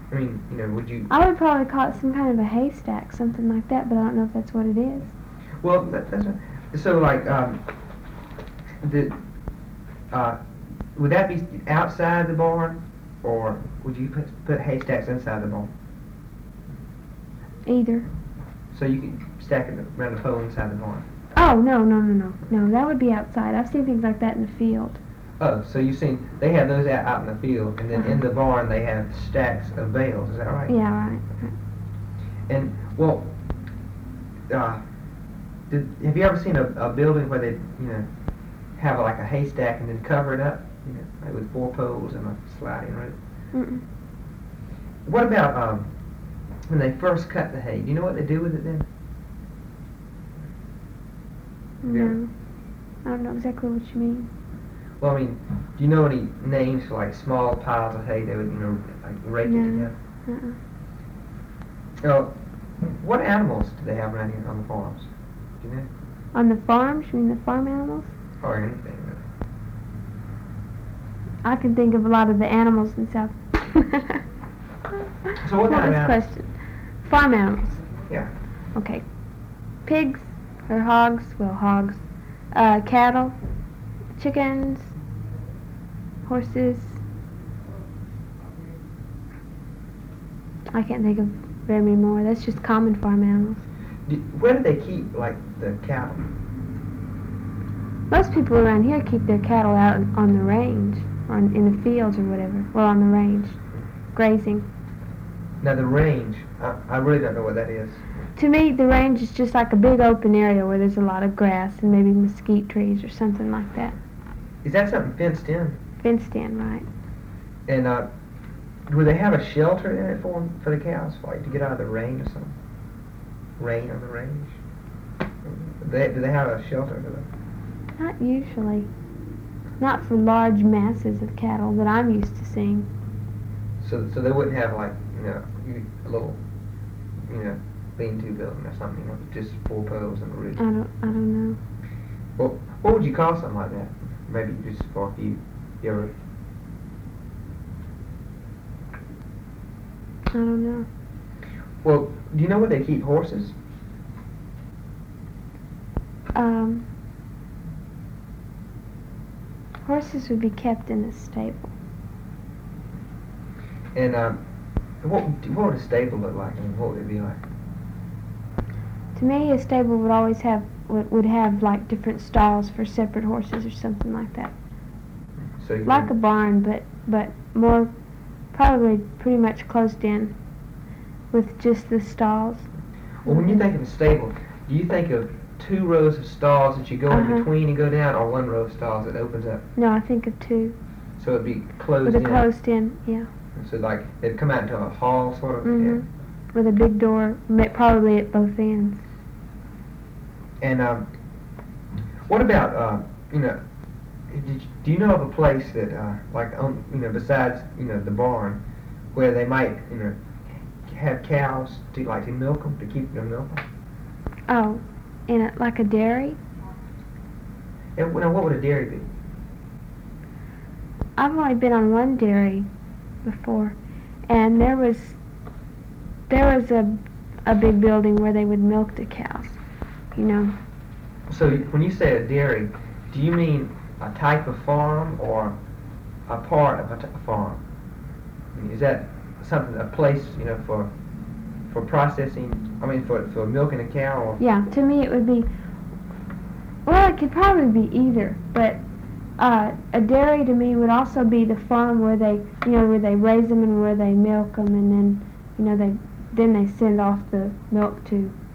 I mean, would you? I would probably call it some kind of a haystack, something like that, but I don't know if that's what it is. Well, that's right. So like the would that be outside the barn, or would you put haystacks inside the barn? Either. So you could stack it around the pole inside the barn. Oh, no, that would be outside. I've seen things like that in the field. Oh, so you've seen they have those out in the field, and then in the barn they have stacks of bales. Is that right? Yeah, right. And well, have you ever seen a building where they have like a haystack and then cover it up, like with 4 poles and a sliding roof? Mm-mm. What about when they first cut the hay? Do you know what they do with it then? No. I don't know exactly what you mean. Well, I mean, do you know any names for like small piles of hay they would, like rake it together? What animals do they have around here on the farms? Do you know? On the farms? You mean the farm animals? Or anything really? I can think of a lot of the animals in South. So what kind of animals? Question? Farm animals. Yeah. Okay. Pigs or hogs? Well, hogs. Cattle, chickens, horses. I can't think of very many more. That's just common farm animals. Where do they keep like the cattle? Most people around here keep their cattle out on the range, or in the fields or whatever. Well, on the range, grazing. Now the range, I really don't know what that is. To me, the range is just like a big open area where there's a lot of grass and maybe mesquite trees or something like that. Is that something fenced in? Fenced in, right. And would they have a shelter in it for the cows, like to get out of the rain or something? Rain on the range? Do they have a shelter for them? Not usually. Not for large masses of cattle that I'm used to seeing. So they wouldn't have like a little lean-to building or something, just 4 poles and a roof. I don't know. Well, what would you call something like that? Maybe just for a few. You ever? I don't know. Well, do you know where they keep horses? Horses would be kept in a stable. And what would a stable look like? I mean, what would it be like? To me, a stable would always would have like different stalls for separate horses or something like that. So like a barn, but more probably pretty much closed in with just the stalls. Well, when you think of a stable, do you think of 2 rows of stalls that you go in between and go down, or 1 row of stalls that opens up? No, I think of 2. So it'd be closed in? With a closed in, yeah. So like they'd come out into a hall sort of? Mm-hmm. Yeah. With a big door, probably at both ends. And what about, do you know of a place that, besides, the barn, where they might, have cows to milk them, to keep them milking? Oh, like a dairy? And what would a dairy be? I've only been on one dairy before, and there was a big building where they would milk the cows, So when you say a dairy, do you mean a type of farm or a part of a farm? I mean, is that a place, for processing, for milking a cow? Or? Yeah, to me it would be, well, it could probably be either, but a dairy to me would also be the farm where they raise them and where they milk them, and then, then they send off the milk to